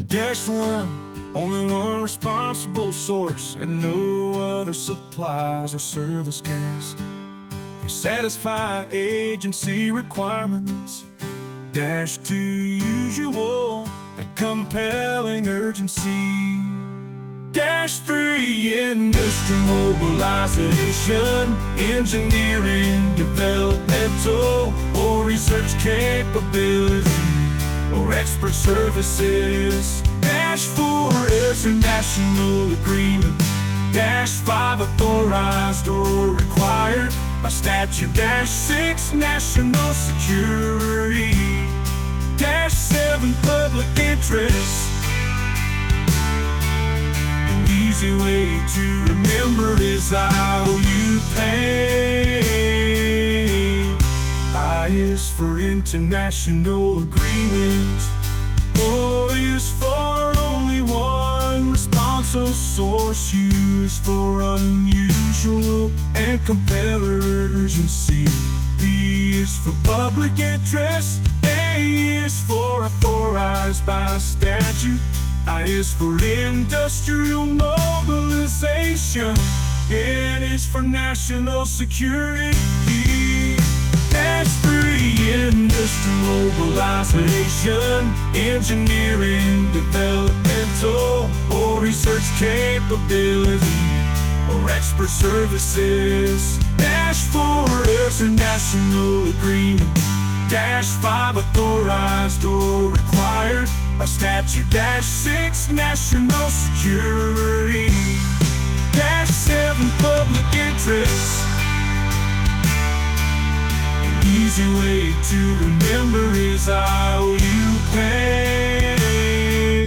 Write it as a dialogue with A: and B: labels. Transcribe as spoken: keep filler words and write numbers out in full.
A: Dash one, only one responsible source, and no other supplies or service gas. You satisfy agency requirements. Dash two, usual and compelling urgency. Dash three, industrial mobilization, engineering, developmental, or research capability, or expert services. Dash four, international agreement. Dash five, authorized or required by statute. Dash six, national security. Dash seven, public interest. An easy way to remember is I O U pay. I is for international agreement. O is for only one responsible source. U is for unusual and compelling urgency. P is for public interest. A is for authorized by statute. I is for industrial mobilization. N is for national security. Dash three, industrial mobilization, engineering, developmental, or research capability, or expert services. Dash four, international agreement. Dash five, authorized or required by statute. Dash six, national security. Dash seven, public interest. An easy way to remember is I O U pay.